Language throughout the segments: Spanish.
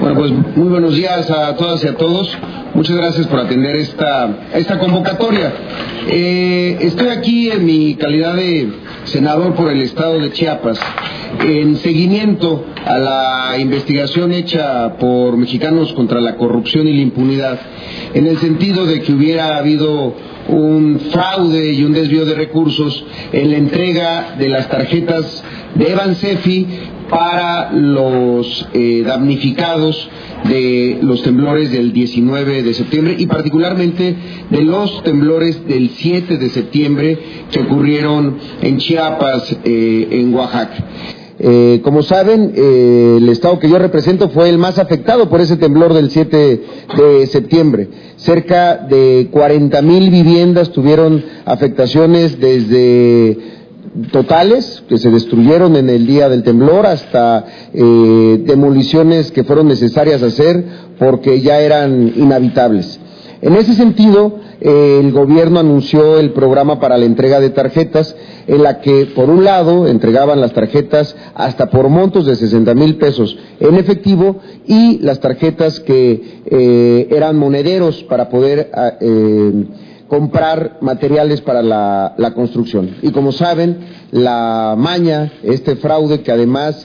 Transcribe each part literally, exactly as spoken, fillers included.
Bueno, pues muy buenos días a todas y a todos. Muchas gracias por atender esta, esta convocatoria. Eh, estoy aquí en mi calidad de senador por el estado de Chiapas, en seguimiento a la investigación hecha por Mexicanos contra la Corrupción y la Impunidad, en el sentido de que hubiera habido un fraude y un desvío de recursos en la entrega de las tarjetas de Bansefi para los eh, damnificados de los temblores del diecinueve de septiembre y particularmente de los temblores del siete de septiembre que ocurrieron en Chiapas, eh, en Oaxaca. Eh, como saben, eh, el estado que yo represento fue el más afectado por ese temblor del siete de septiembre. Cerca de cuarenta mil viviendas tuvieron afectaciones desde totales que se destruyeron en el día del temblor hasta eh, demoliciones que fueron necesarias hacer porque ya eran inhabitables. En ese sentido, eh, el gobierno anunció el programa para la entrega de tarjetas, en la que, por un lado, entregaban las tarjetas hasta por montos de sesenta mil pesos en efectivo y las tarjetas que eh, eran monederos para poder eh, comprar materiales para la, la construcción. Y como saben, la maña, este fraude que además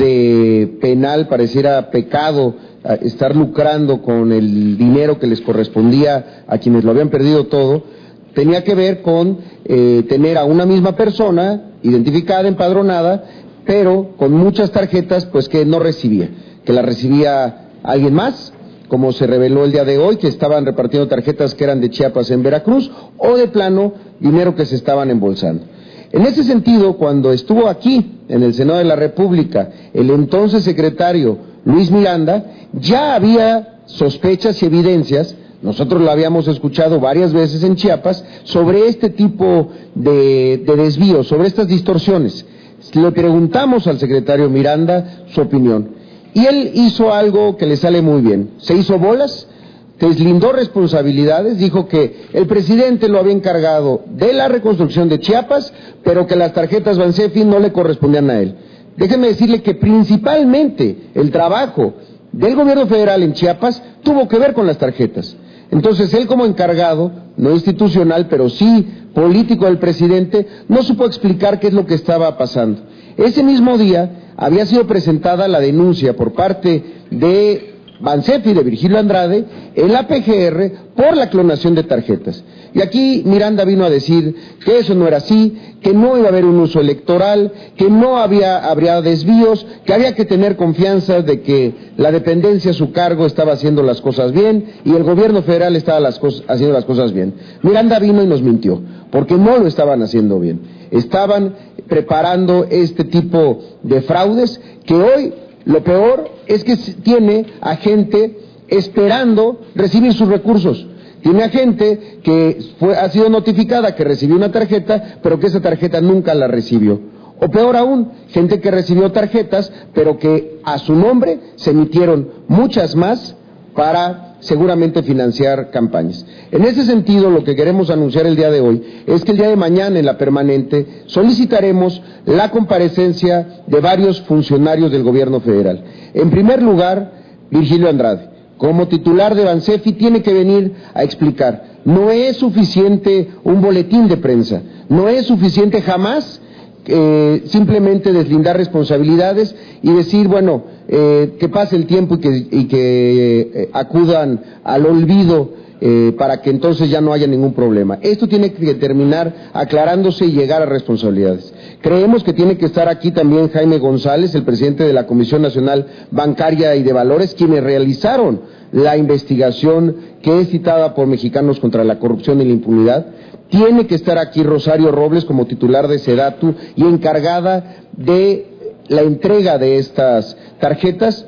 de penal pareciera pecado, estar lucrando con el dinero que les correspondía a quienes lo habían perdido todo, tenía que ver con eh, tener a una misma persona identificada, empadronada, pero con muchas tarjetas pues que no recibía, que la recibía alguien más, como se reveló el día de hoy, que estaban repartiendo tarjetas que eran de Chiapas en Veracruz, o de plano, dinero que se estaban embolsando. En ese sentido, cuando estuvo aquí, en el Senado de la República, el entonces secretario Luis Miranda, ya había sospechas y evidencias, nosotros lo habíamos escuchado varias veces en Chiapas, sobre este tipo de, de desvíos, sobre estas distorsiones. Le preguntamos al secretario Miranda su opinión. Y él hizo algo que le sale muy bien, se hizo bolas, deslindó responsabilidades, dijo que el presidente lo había encargado de la reconstrucción de Chiapas, pero que las tarjetas Bansefi no le correspondían a él. Déjeme decirle que principalmente el trabajo del gobierno federal en Chiapas tuvo que ver con las tarjetas. Entonces él, como encargado, no institucional, pero sí político del presidente, no supo explicar qué es lo que estaba pasando. Ese mismo día había sido presentada la denuncia por parte de Bansefi, de Virgilio Andrade, en la P G R por la clonación de tarjetas. Y aquí Miranda vino a decir que eso no era así, que no iba a haber un uso electoral, que no había, habría desvíos, que había que tener confianza de que la dependencia a su cargo estaba haciendo las cosas bien y el gobierno federal estaba las cosas, haciendo las cosas bien. Miranda vino y nos mintió, porque no lo estaban haciendo bien. Estaban preparando este tipo de fraudes que hoy lo peor es que tiene a gente esperando recibir sus recursos. Tiene a gente que fue, ha sido notificada que recibió una tarjeta, pero que esa tarjeta nunca la recibió. O peor aún, gente que recibió tarjetas, pero que a su nombre se emitieron muchas más para seguramente financiar campañas. En ese sentido, lo que queremos anunciar el día de hoy es que el día de mañana en la permanente solicitaremos la comparecencia de varios funcionarios del gobierno federal. En primer lugar, Virgilio Andrade, como titular de Bansefi, tiene que venir a explicar. No es suficiente un boletín de prensa, no es suficiente jamás eh, simplemente deslindar responsabilidades y decir, bueno, eh, que pase el tiempo y que, y que eh, acudan al olvido eh, para que entonces ya no haya ningún problema. Esto tiene que terminar aclarándose y llegar a responsabilidades. Creemos que tiene que estar aquí también Jaime González, el presidente de la Comisión Nacional Bancaria y de Valores, quienes realizaron la investigación que es citada por Mexicanos contra la Corrupción y la Impunidad. Tiene que estar aquí Rosario Robles como titular de SEDATU y encargada de la entrega de estas tarjetas,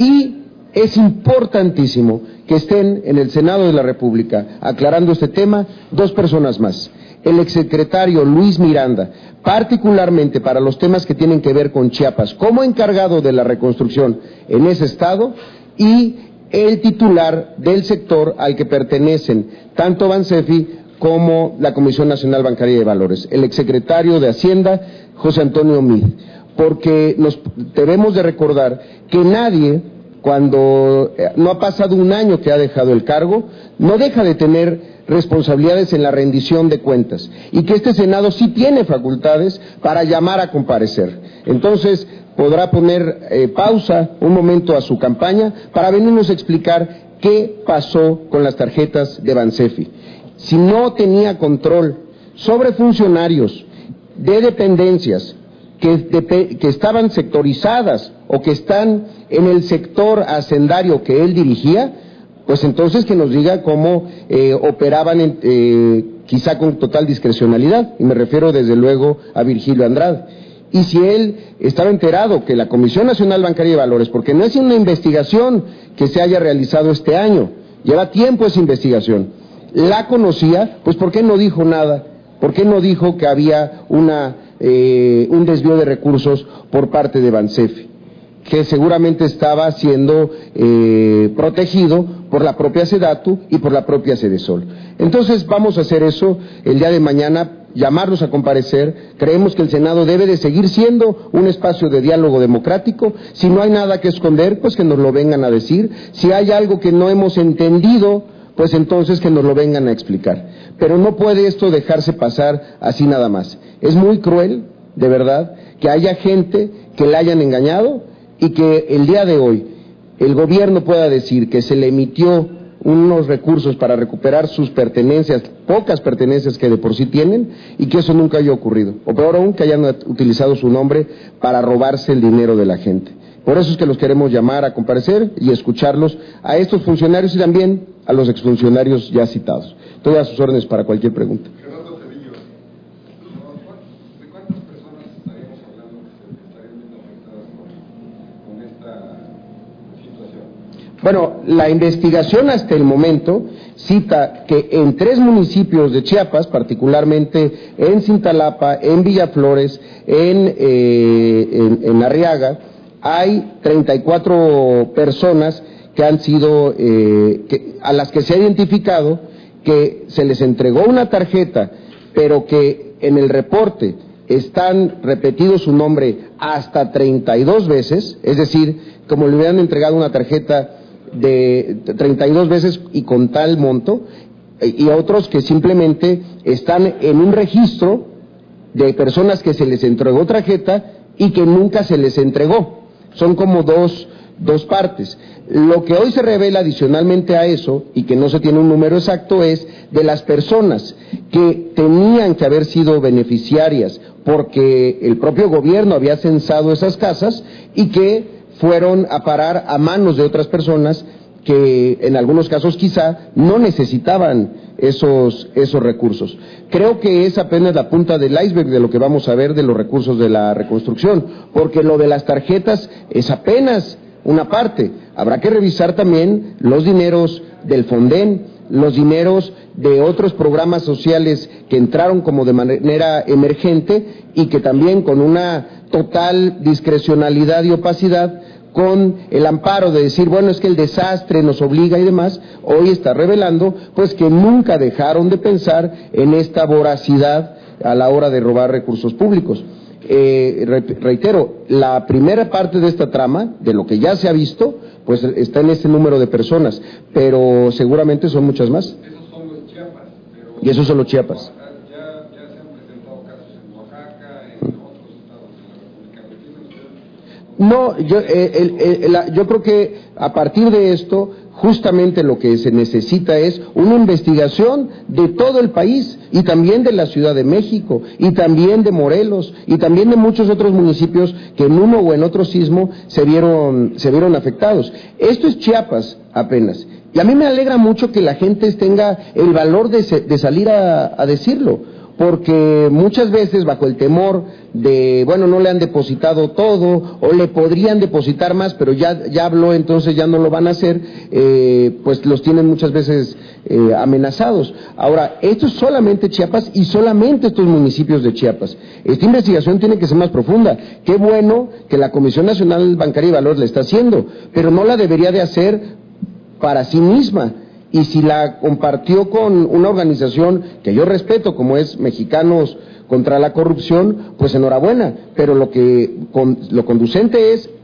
y es importantísimo que estén en el Senado de la República aclarando este tema dos personas más. El exsecretario Luis Miranda, particularmente para los temas que tienen que ver con Chiapas, como encargado de la reconstrucción en ese estado, y el titular del sector al que pertenecen tanto Bansefi como la Comisión Nacional Bancaria de Valores, el exsecretario de Hacienda, José Antonio Mid, porque nos debemos de recordar que nadie cuando no ha pasado un año que ha dejado el cargo, no deja de tener responsabilidades en la rendición de cuentas y que este Senado sí tiene facultades para llamar a comparecer. Entonces podrá poner eh, pausa un momento a su campaña para venirnos a explicar qué pasó con las tarjetas de Bansefi. Si no tenía control sobre funcionarios de dependencias que, de, que estaban sectorizadas o que están en el sector hacendario que él dirigía, pues entonces que nos diga cómo eh, operaban en, eh, quizá con total discrecionalidad, y me refiero desde luego a Virgilio Andrade. Y si él estaba enterado que la Comisión Nacional Bancaria de Valores, porque no es una investigación que se haya realizado este año, lleva tiempo esa investigación, la conocía, pues ¿por qué no dijo nada? ¿Por qué no dijo que había una, eh, un desvío de recursos por parte de Bansefi, que seguramente estaba siendo eh, protegido por la propia Sedatu y por la propia Sedesol? Entonces vamos a hacer eso el día de mañana, llamarlos a comparecer. Creemos que el Senado debe de seguir siendo un espacio de diálogo democrático. Si no hay nada que esconder, pues que nos lo vengan a decir. Si hay algo que no hemos entendido, pues entonces que nos lo vengan a explicar. Pero no puede esto dejarse pasar así nada más. Es muy cruel, de verdad, que haya gente que la hayan engañado y que el día de hoy el gobierno pueda decir que se le emitió unos recursos para recuperar sus pertenencias, pocas pertenencias que de por sí tienen, y que eso nunca haya ocurrido, o peor aún, que hayan utilizado su nombre para robarse el dinero de la gente. Por eso es que los queremos llamar a comparecer y escucharlos a estos funcionarios y también a los exfuncionarios ya citados. Estoy a sus órdenes para cualquier pregunta. Bueno, la investigación hasta el momento cita que en tres municipios de Chiapas, particularmente en Cintalapa, en Villaflores, en, eh, en, en Arriaga, hay treinta y cuatro personas que han sido, eh, que, a las que se ha identificado que se les entregó una tarjeta, pero que en el reporte están repetidos su nombre hasta treinta y dos veces, es decir, como le hubieran entregado una tarjeta de treinta y dos veces y con tal monto, y otros que simplemente están en un registro de personas que se les entregó tarjeta y que nunca se les entregó. Son como dos, dos partes. Lo que hoy se revela adicionalmente a eso, y que no se tiene un número exacto, es de las personas que tenían que haber sido beneficiarias porque el propio gobierno había censado esas casas y que fueron a parar a manos de otras personas que en algunos casos quizá no necesitaban esos, esos recursos. Creo que es apenas la punta del iceberg de lo que vamos a ver de los recursos de la reconstrucción, porque lo de las tarjetas es apenas una parte. Habrá que revisar también los dineros del Fonden, los dineros de otros programas sociales que entraron como de manera emergente y que también con una total discrecionalidad y opacidad, con el amparo de decir, bueno, es que el desastre nos obliga y demás, hoy está revelando pues que nunca dejaron de pensar en esta voracidad a la hora de robar recursos públicos. Eh, reitero, la primera parte de esta trama, de lo que ya se ha visto, pues está en este número de personas, pero seguramente son muchas más. Esos son los Chiapas. Pero y esos son los Chiapas. Ya, ya se han presentado casos en Oaxaca, en otros estados de la República Mexicana. No, yo, eh, el, el, la, yo creo que a partir de esto, justamente lo que se necesita es una investigación de todo el país y también de la Ciudad de México y también de Morelos y también de muchos otros municipios que en uno o en otro sismo se vieron, se vieron afectados. Esto es Chiapas apenas. Y a mí me alegra mucho que la gente tenga el valor de, se, de salir a, a decirlo, porque muchas veces bajo el temor de, bueno, no le han depositado todo o le podrían depositar más, pero ya, ya habló, entonces ya no lo van a hacer, eh, pues los tienen muchas veces eh, amenazados. Ahora, esto es solamente Chiapas y solamente estos municipios de Chiapas. Esta investigación tiene que ser más profunda. Qué bueno que la Comisión Nacional Bancaria y Valores la está haciendo, pero no la debería de hacer para sí misma. Y si la compartió con una organización que yo respeto, como es Mexicanos contra la Corrupción, pues enhorabuena, pero lo que con, lo conducente es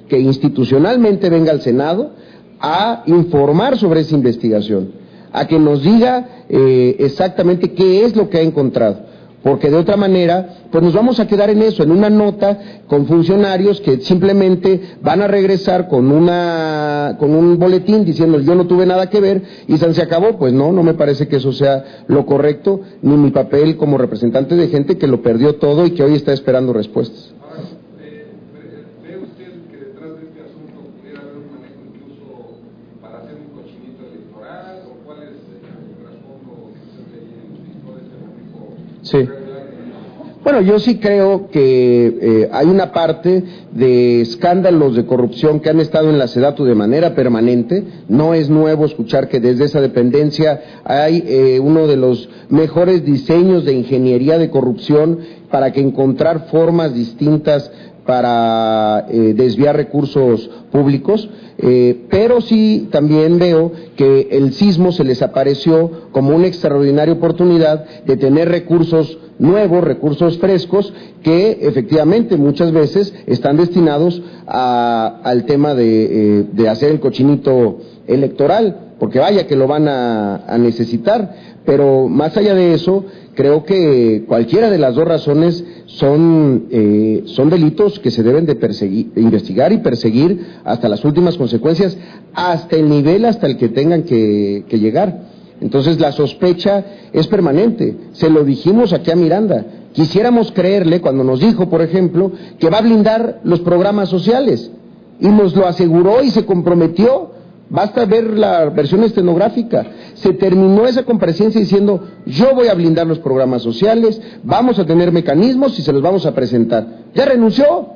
que institucionalmente venga al Senado a informar sobre esa investigación, a que nos diga eh, exactamente qué es lo que ha encontrado, porque de otra manera, pues nos vamos a quedar en eso, en una nota con funcionarios que simplemente van a regresar con una con un boletín diciendo yo no tuve nada que ver y se acabó. Pues no, no me parece que eso sea lo correcto, ni mi papel como representante de gente que lo perdió todo y que hoy está esperando respuestas. Ahora, eh, ¿ve usted que detrás de este asunto pudiera haber un manejo incluso para hacer un cochinito electoral, o cuál es el trasfondo que usted veía en todo este manejo? Sí. Bueno, yo sí creo que eh, hay una parte de escándalos de corrupción que han estado en la SEDATU de manera permanente. No es nuevo escuchar que desde esa dependencia hay eh, uno de los mejores diseños de ingeniería de corrupción para que encontrar formas distintas para eh, desviar recursos públicos, eh, pero sí también veo que el sismo se les apareció como una extraordinaria oportunidad de tener recursos nuevos, recursos frescos, que efectivamente muchas veces están destinados a, al tema de, eh, de hacer el cochinito electoral, porque vaya que lo van a, a necesitar, pero más allá de eso, creo que cualquiera de las dos razones son, eh, son delitos que se deben de perseguir, investigar y perseguir hasta las últimas consecuencias, hasta el nivel hasta el que tengan que, que llegar. Entonces la sospecha es permanente, se lo dijimos aquí a Miranda, quisiéramos creerle cuando nos dijo, por ejemplo, que va a blindar los programas sociales, y nos lo aseguró y se comprometió. Basta ver la versión estenográfica. Se terminó esa comparecencia diciendo, yo voy a blindar los programas sociales, vamos a tener mecanismos y se los vamos a presentar. Ya renunció,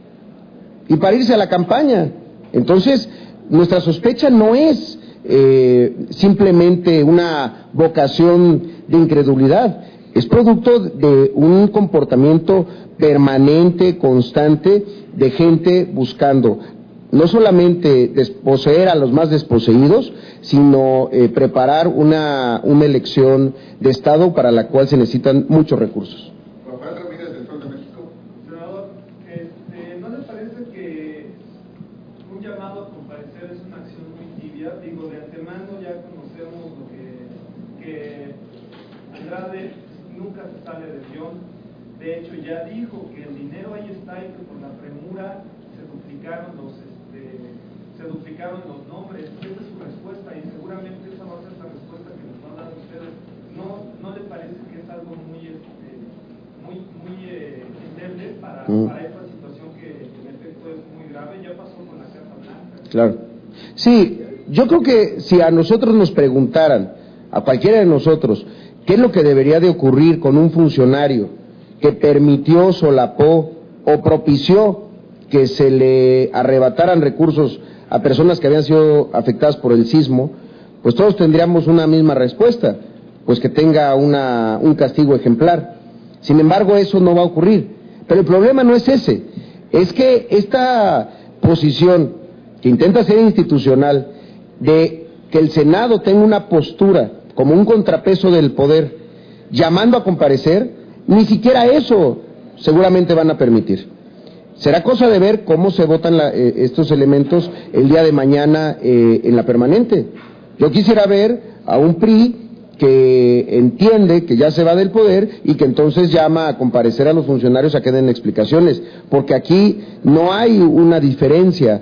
y para irse a la campaña. Entonces, nuestra sospecha no es eh, simplemente una vocación de incredulidad, es producto de un comportamiento permanente, constante, de gente buscando no solamente desposeer a los más desposeídos, sino eh, preparar una, una elección de Estado para la cual se necesitan muchos recursos. Rafael Ramírez, del Sol de México. Senador, este, ¿no le parece que un llamado a comparecer es una acción muy tibia? Digo, de antemano ya conocemos lo que, que Andrade nunca se sale del guión. De hecho, ya dijo que el dinero ahí está y que por la premura se duplicaron los se duplicaron los nombres. Esa es su respuesta y seguramente esa va a ser la respuesta que nos van a dar ustedes. ¿No, no le parece que es algo muy este, muy, muy eh, endeble para, mm. para esta situación que en efecto es muy grave? Ya pasó con la Casa Blanca. Claro. Sí, yo creo que si a nosotros nos preguntaran, a cualquiera de nosotros, qué es lo que debería de ocurrir con un funcionario que permitió, solapó o propició que se le arrebataran recursos a personas que habían sido afectadas por el sismo, pues todos tendríamos una misma respuesta, pues que tenga una, un castigo ejemplar. Sin embargo, eso no va a ocurrir. Pero el problema no es ese, es que esta posición que intenta ser institucional, de que el Senado tenga una postura como un contrapeso del poder, llamando a comparecer, ni siquiera eso seguramente van a permitir. Será cosa de ver cómo se votan la, eh, estos elementos el día de mañana eh, en la permanente. Yo quisiera ver a un P R I que entiende que ya se va del poder y que entonces llama a comparecer a los funcionarios a que den explicaciones, porque aquí no hay una diferencia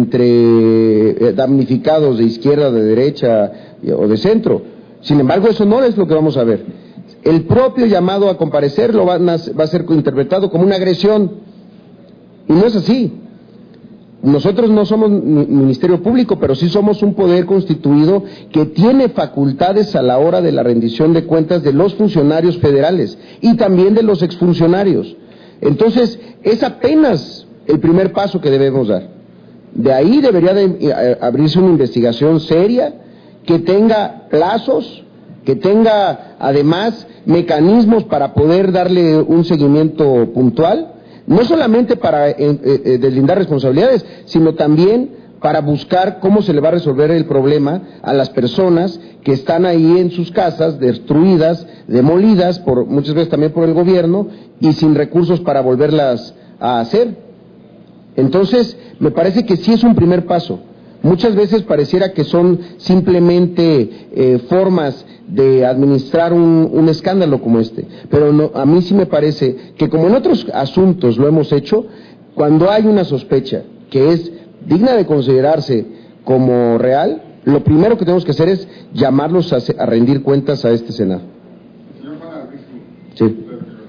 entre damnificados de izquierda, de derecha o de centro. Sin embargo, eso no es lo que vamos a ver. El propio llamado a comparecer lo van a, va a ser interpretado como una agresión. Y no es así. Nosotros no somos Ministerio Público, pero sí somos un poder constituido que tiene facultades a la hora de la rendición de cuentas de los funcionarios federales y también de los exfuncionarios. Entonces, es apenas el primer paso que debemos dar. De ahí debería de abrirse una investigación seria, que tenga plazos, que tenga además mecanismos para poder darle un seguimiento puntual, no solamente para eh, eh, deslindar responsabilidades, sino también para buscar cómo se le va a resolver el problema a las personas que están ahí en sus casas, destruidas, demolidas, por muchas veces también por el gobierno, y sin recursos para volverlas a hacer. Entonces, me parece que sí es un primer paso. Muchas veces pareciera que son simplemente eh, formas de administrar un, un escándalo como este, pero no, a mí sí me parece que como en otros asuntos lo hemos hecho, cuando hay una sospecha que es digna de considerarse como real, lo primero que tenemos que hacer es llamarlos a, a rendir cuentas a este Senado. Señor Juan Alberto. Sí.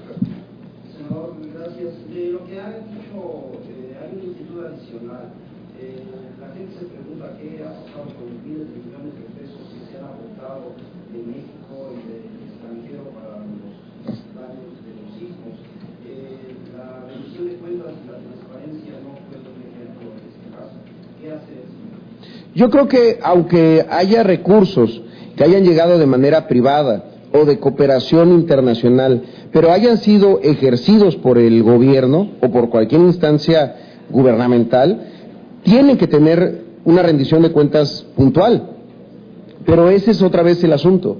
Senador, gracias. De lo que ha dicho, eh, hay una inquietud adicional. Eh, la gente se pregunta qué ha pasado con los miles de millones de pesos que se han aportado de México y del extranjero para los daños de los sismos. Eh, la rendición de cuentas y la transparencia no fue un ejemplo de este caso. ¿Qué hace eso? Yo creo que aunque haya recursos que hayan llegado de manera privada o de cooperación internacional, pero hayan sido ejercidos por el gobierno o por cualquier instancia gubernamental, tienen que tener una rendición de cuentas puntual. Pero ese es otra vez el asunto.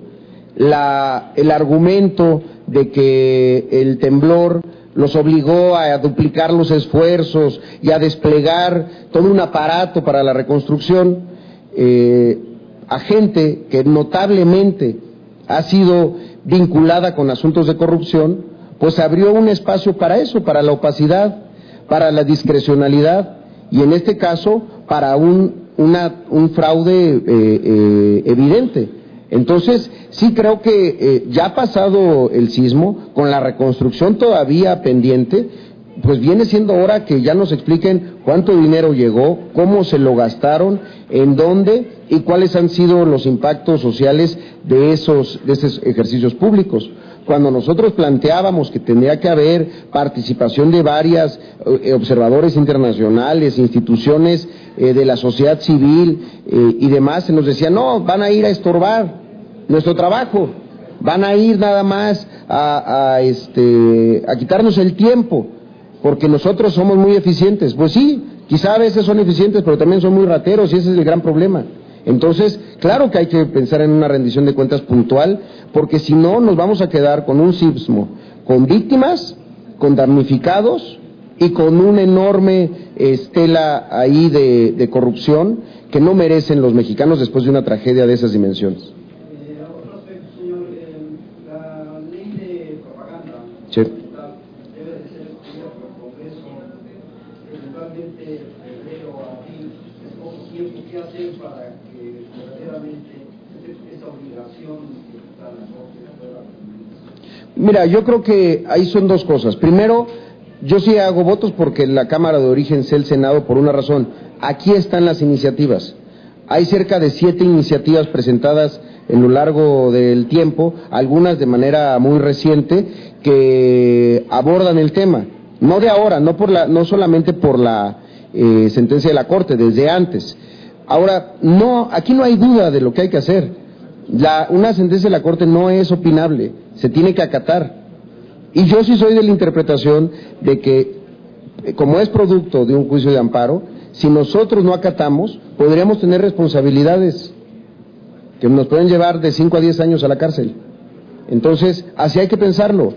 La, el argumento de que el temblor los obligó a duplicar los esfuerzos y a desplegar todo un aparato para la reconstrucción, eh, a gente que notablemente ha sido vinculada con asuntos de corrupción, pues abrió un espacio para eso, para la opacidad, para la discrecionalidad y en este caso para un, una, un fraude eh, eh, evidente. Entonces, sí creo que eh, ya ha pasado el sismo, con la reconstrucción todavía pendiente, pues viene siendo hora que ya nos expliquen cuánto dinero llegó, cómo se lo gastaron, en dónde y cuáles han sido los impactos sociales de esos, de esos ejercicios públicos. Cuando nosotros planteábamos que tendría que haber participación de varias eh, observadores internacionales, instituciones eh, de la sociedad civil eh, y demás, se nos decía, no, van a ir a estorbar nuestro trabajo, van a ir nada más a, a, este, a quitarnos el tiempo, porque nosotros somos muy eficientes. Pues sí, quizá a veces son eficientes, pero también son muy rateros y ese es el gran problema. Entonces, claro que hay que pensar en una rendición de cuentas puntual, porque si no nos vamos a quedar con un sismo, con víctimas, con damnificados y con una enorme estela ahí de, de corrupción que no merecen los mexicanos después de una tragedia de esas dimensiones. Sí. Debe de ser estudiado por el Congreso, eventualmente febrero, abril, es poco tiempo. ¿Qué hacer para que verdaderamente esa obligación que está en la Corte pueda cumplirse? Mira, yo creo que ahí son dos cosas. Primero, yo sí hago votos porque la Cámara de Origen sea el Senado por una razón. Aquí están las iniciativas. Hay cerca de siete iniciativas presentadas en lo largo del tiempo, algunas de manera muy reciente, que abordan el tema, no de ahora, no por la, no solamente por la eh, sentencia de la Corte, desde antes. Ahora, no, aquí no hay duda de lo que hay que hacer. La, una sentencia de la Corte no es opinable, se tiene que acatar. Y yo sí soy de la interpretación de que, como es producto de un juicio de amparo, si nosotros no acatamos, podríamos tener responsabilidades que nos pueden llevar de cinco a diez años a la cárcel. Entonces, así hay que pensarlo.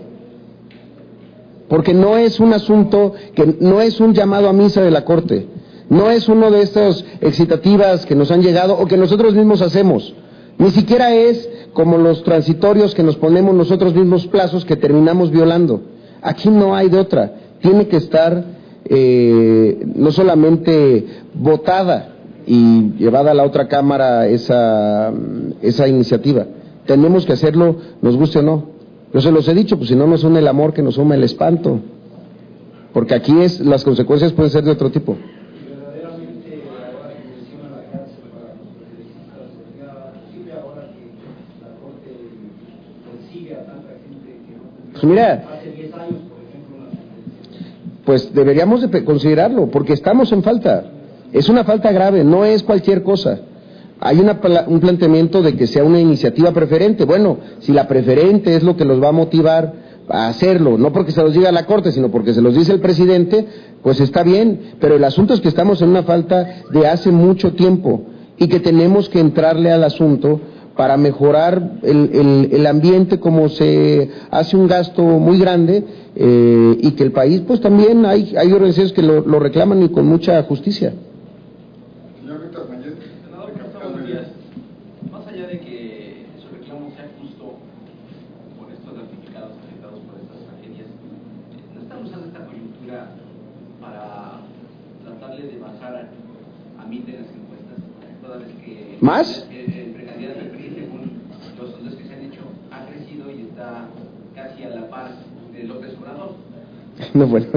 Porque no es un asunto, que no es un llamado a misa de la Corte, no es uno de estas excitativas que nos han llegado o que nosotros mismos hacemos, ni siquiera es como los transitorios que nos ponemos nosotros mismos plazos que terminamos violando. Aquí no hay de otra, tiene que estar eh, no solamente votada y llevada a la otra Cámara esa, esa iniciativa, tenemos que hacerlo, nos guste o no. Yo se los he dicho, pues si no nos une el amor, que nos une el espanto, porque aquí es, las consecuencias pueden ser de otro tipo. Y verdaderamente ahora que menciona la cárcel para los periodistas, ¿sería posible ahora que la Corte persigue a tanta gente que no cumplió Pues mira, hace diez años, por ejemplo, una sentencia? Pues deberíamos de considerarlo, porque estamos en falta, es una falta grave, no es cualquier cosa. Hay una, un planteamiento de que sea una iniciativa preferente. Bueno, si la preferente es lo que los va a motivar a hacerlo, no porque se los diga la Corte, sino porque se los dice el presidente, pues está bien, pero el asunto es que estamos en una falta de hace mucho tiempo y que tenemos que entrarle al asunto para mejorar el, el, el ambiente, como se hace un gasto muy grande, eh, y que el país, pues también hay, hay organizaciones que lo, lo reclaman y con mucha justicia. Señor Víctor Mayet, senador, buenos días. Más allá de que su reclamo sea justo por estos damnificados afectados por estas tragedias, ¿no están usando esta coyuntura para tratarle de bajar a, a mí de las encuestas? Toda vez que ¿Más? el, el precandidato del P R I, según los sondeos que se han hecho, ha crecido y está casi a la par de López Obrador. No, bueno,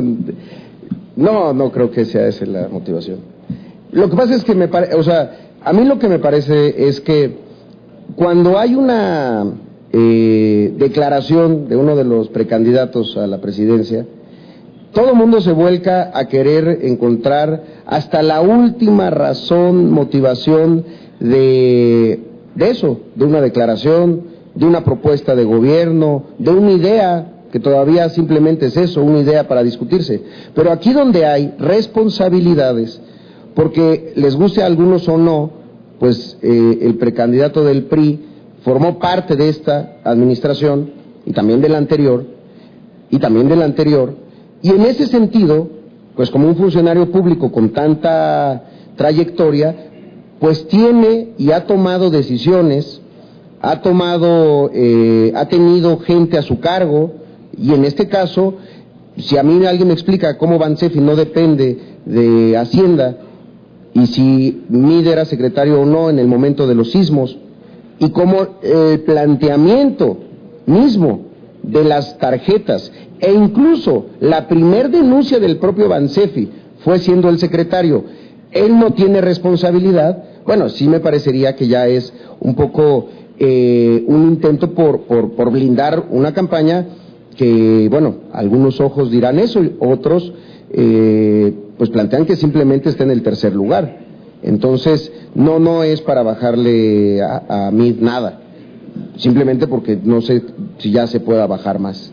no, no creo que sea esa la motivación. Lo que pasa es que me parece, o sea, a mí lo que me parece es que cuando hay una eh, declaración de uno de los precandidatos a la presidencia, todo el mundo se vuelca a querer encontrar hasta la última razón, motivación de, de eso, de una declaración, de una propuesta de gobierno, de una idea, que todavía simplemente es eso, una idea para discutirse. Pero aquí donde hay responsabilidades, porque les guste a algunos o no, pues eh, el precandidato del P R I formó parte de esta administración, y también de la anterior, y también de la anterior, y en ese sentido, pues como un funcionario público con tanta trayectoria, pues tiene y ha tomado decisiones, ha tomado, eh, ha tenido gente a su cargo, y en este caso, si a mí alguien me explica cómo Bansefi no depende de Hacienda, y si Mid era secretario o no en el momento de los sismos, y cómo el planteamiento mismo de las tarjetas, e incluso la primer denuncia del propio Bansefi fue siendo el secretario, él no tiene responsabilidad. Bueno, sí me parecería que ya es un poco eh, un intento por, por, por blindar una campaña que, bueno, algunos ojos dirán eso, y otros eh, pues plantean que simplemente está en el tercer lugar. Entonces, no, no es para bajarle a, a mí nada, simplemente porque no sé si ya se pueda bajar más.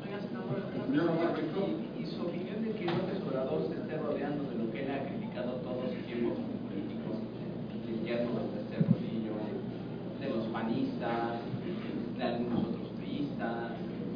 Y su opinión de que López Obrador se esté rodeando de lo que él ha criticado todo su tiempo como político, de Guillermo Ballester Rodillo, de los panistas, de algunos otros priistas,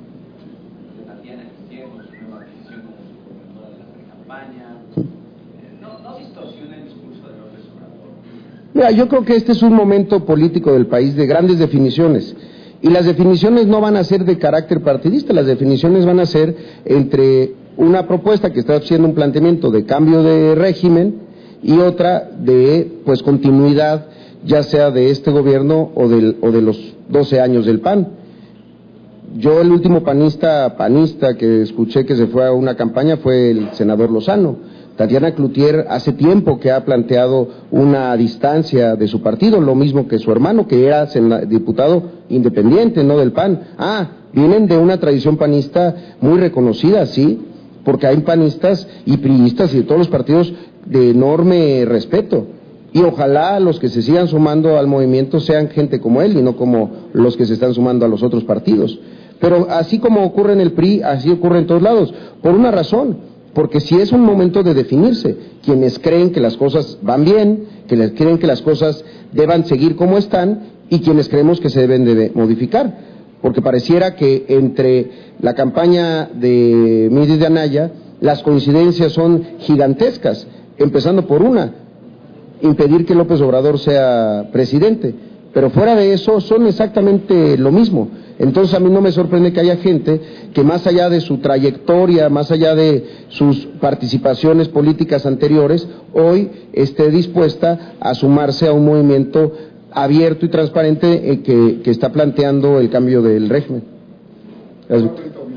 de Tatiana Cloutier con su nueva decisión como subgobernadora de la pre-campaña, no, no distorsiona el discurso de López Obrador. Mira, yo creo que este es un momento político del país de grandes definiciones, y las definiciones no van a ser de carácter partidista, las definiciones van a ser entre una propuesta que está haciendo un planteamiento de cambio de régimen y otra de pues continuidad, ya sea de este gobierno o, del, o de los doce años del P A N. Yo el último panista panista que escuché que se fue a una campaña fue el senador Lozano. Tatiana Cloutier hace tiempo que ha planteado una distancia de su partido, lo mismo que su hermano, que era diputado independiente, no del P A N. Ah, vienen de una tradición panista muy reconocida, sí, porque hay panistas y priistas y de todos los partidos de enorme respeto. Y ojalá los que se sigan sumando al movimiento sean gente como él y no como los que se están sumando a los otros partidos. Pero así como ocurre en el P R I, así ocurre en todos lados, por una razón. Porque si es un momento de definirse, quienes creen que las cosas van bien, quienes creen que las cosas deban seguir como están, y quienes creemos que se deben de modificar, porque pareciera que entre la campaña de Mid y de Anaya, las coincidencias son gigantescas, empezando por una, impedir que López Obrador sea presidente, pero fuera de eso son exactamente lo mismo. Entonces a mí no me sorprende que haya gente que más allá de su trayectoria, más allá de sus participaciones políticas anteriores, hoy esté dispuesta a sumarse a un movimiento abierto y transparente eh, que, que está planteando el cambio del régimen. Gracias.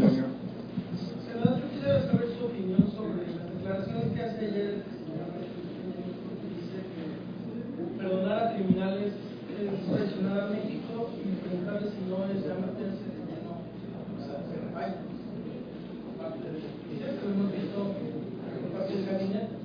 Senador, yo quisiera saber su opinión sobre las declaraciones que hace ayer el presidente, dice que perdonar a criminales es traicionar a México, y preguntarle si no es ya meterse de lleno a la campaña por parte del presidente. Lo hemos visto por parte del gabinete.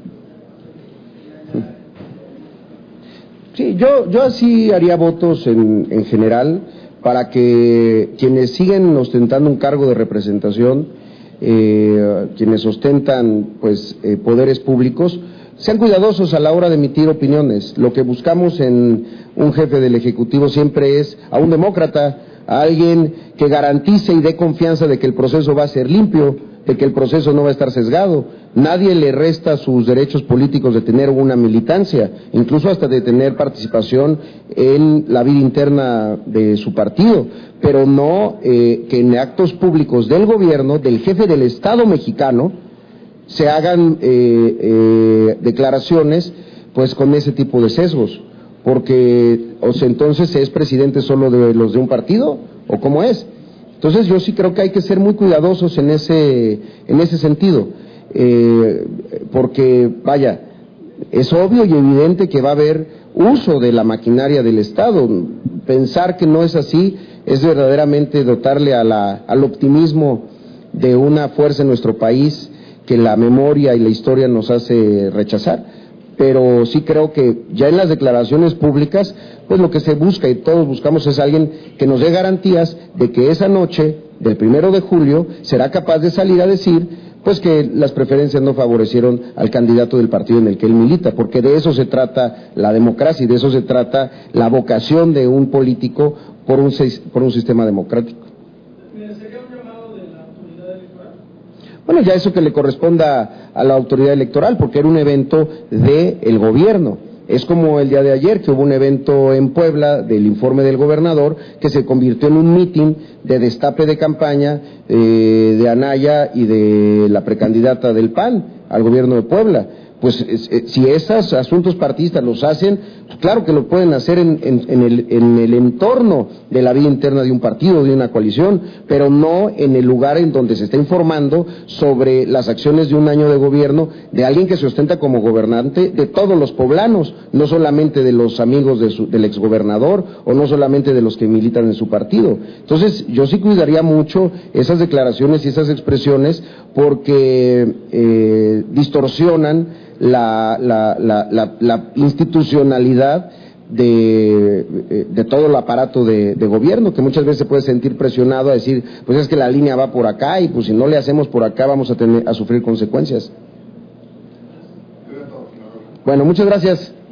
Sí, yo, yo así haría votos en, en general para que quienes siguen ostentando un cargo de representación, eh, quienes ostentan pues eh, poderes públicos, sean cuidadosos a la hora de emitir opiniones. Lo que buscamos en un jefe del Ejecutivo siempre es a un demócrata, a alguien que garantice y dé confianza de que el proceso va a ser limpio, de que el proceso no va a estar sesgado. Nadie le resta sus derechos políticos de tener una militancia, incluso hasta de tener participación en la vida interna de su partido, pero no eh, que en actos públicos del gobierno, del jefe del Estado mexicano, se hagan eh, eh, declaraciones pues con ese tipo de sesgos, porque o sea, entonces es presidente solo de los de un partido, o cómo es. Entonces yo sí creo que hay que ser muy cuidadosos en ese en ese sentido, eh, porque vaya, es obvio y evidente que va a haber uso de la maquinaria del Estado. Pensar que no es así es verdaderamente dotarle a la, al optimismo de una fuerza en nuestro país que la memoria y la historia nos hace rechazar. Pero sí creo que ya en las declaraciones públicas, pues lo que se busca y todos buscamos es alguien que nos dé garantías de que esa noche del primero de julio será capaz de salir a decir pues que las preferencias no favorecieron al candidato del partido en el que él milita, porque de eso se trata la democracia y de eso se trata la vocación de un político por un, por un sistema democrático. ¿Sería un llamado de la autoridad electoral? Bueno, ya eso que le corresponda a la autoridad electoral, porque era un evento del gobierno. Es como el día de ayer, que hubo un evento en Puebla del informe del gobernador, que se convirtió en un mitin de destape de campaña eh, de Anaya y de la precandidata del P A N al gobierno de Puebla. Pues eh, si esos asuntos partidistas los hacen, pues claro que lo pueden hacer en, en, en, el, en el entorno de la vida interna de un partido, de una coalición, pero no en el lugar en donde se está informando sobre las acciones de un año de gobierno de alguien que se ostenta como gobernante de todos los poblanos, no solamente de los amigos de su, del exgobernador o no solamente de los que militan en su partido. Entonces yo sí cuidaría mucho esas declaraciones y esas expresiones porque eh, distorsionan La, la, la, la, la institucionalidad de, de todo el aparato de, de gobierno, que muchas veces se puede sentir presionado a decir, pues es que la línea va por acá y pues si no le hacemos por acá vamos a tener a sufrir consecuencias. Bueno, muchas gracias.